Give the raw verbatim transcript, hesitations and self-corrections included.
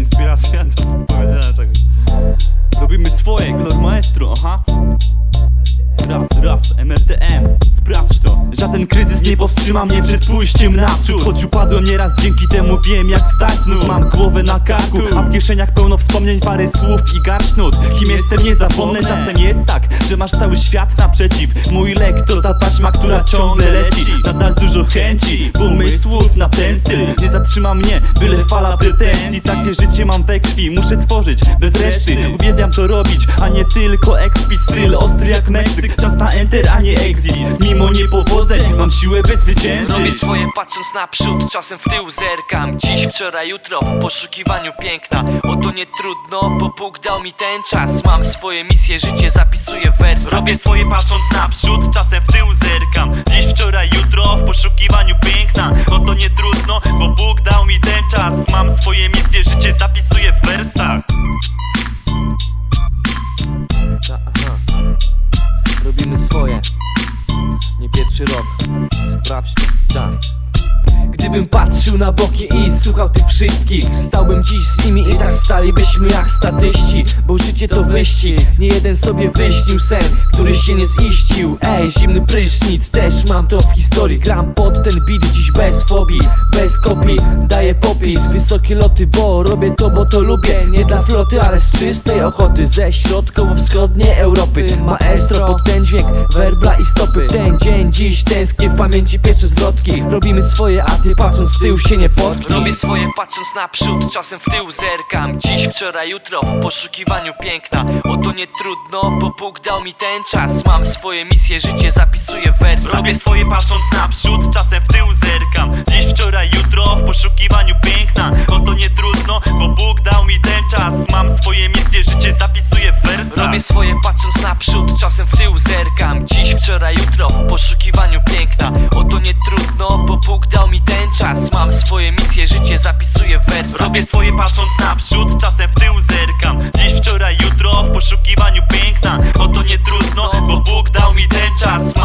inspiracja do powiedzenia czegoś. Robimy swoje, Glor Maestro, aha. Raz, raz, M R T M, sprawdź to. Żaden kryzys nie powstrzyma mnie przed pójściem naprzód. Choć upadłem nieraz, dzięki temu wiem jak wstać znów. Mam głowę na karku, a w kieszeniach pełno wspomnień, parę słów i garść nut. Kim jestem nie zapomnę, czasem jest tak, że masz cały świat naprzeciw. Mój lek to ta taśma, która ciągle leci. Nadal dużo chęci, pomysłów na ten styl. Nie zatrzyma mnie, byle fala pretensji. Takie życie mam we krwi, muszę tworzyć bez reszty. Uwielbiam to robić, a nie tylko ekspit. Styl ostry jak Meksyk, czas na enter, a nie exit. Mimo niepowodzeń mam siłę by zwyciężyć. Robię swoje patrząc naprzód, czasem w tył zerkam. Dziś, wczoraj, jutro w poszukiwaniu piękna. O to nie trudno, bo Bóg dał mi ten czas. Mam swoje misje, życie zapisuję w wersach. Robię swoje patrząc naprzód, czasem w tył zerkam. Dziś, wczoraj, jutro w poszukiwaniu piękna. O to nie trudno, bo Bóg dał mi ten czas. Mam swoje misje, życie zapisuję w wersach. Aha. Robimy swoje, nie pierwszy rok. Sprawdź to, tak. Gdybym patrzył na boki i słuchał tych wszystkich, stałbym dziś z nimi i tak stalibyśmy jak statyści. Bo życie to wyścig, nie jeden sobie wyśnił sen, który się nie ziścił. Ej, zimny prysznic, też mam to w historii. Gram pod ten beat dziś bez fobii, bez kopii, daję popis. Wysokie loty, bo robię to, bo to lubię. Nie dla floty, ale z czystej ochoty. Ze środkowo-wschodniej Europy. Maestro pod ten dźwięk, werbla i stopy. Ten dzień dziś tęsknię, w pamięci pierwsze zwrotki. Robimy swoje, a ty patrząc w tył się nie potknij. Robię swoje patrząc naprzód, czasem w tył zerkam. Dziś, wczoraj, jutro w poszukiwaniu piękna. O to nie trudno, bo Bóg dał mi ten czas. Mam swoje misje, życie zapisuję w wersach. Robię swoje patrząc naprzód, czasem w tył zerkam. Dziś, wczoraj, jutro w poszukiwaniu piękna. O to nie trudno, bo Bóg dał mi ten czas. Mam swoje misje, życie zapisuję w wersach. Robię swoje patrząc naprzód, czasem w tył zerkam. Dziś, wczoraj, jutro w poszukiwaniu piękna. O to nie trudno, bo Bóg dał mi ten czas. Mam swoje misje, życie zapisuję w wersach. Robię swoje patrząc naprzód, czasem w tył zerkam. Dziś, wczoraj, jutro w poszukiwaniu piękna. O to nie trudno, bo Bóg dał mi ten czas.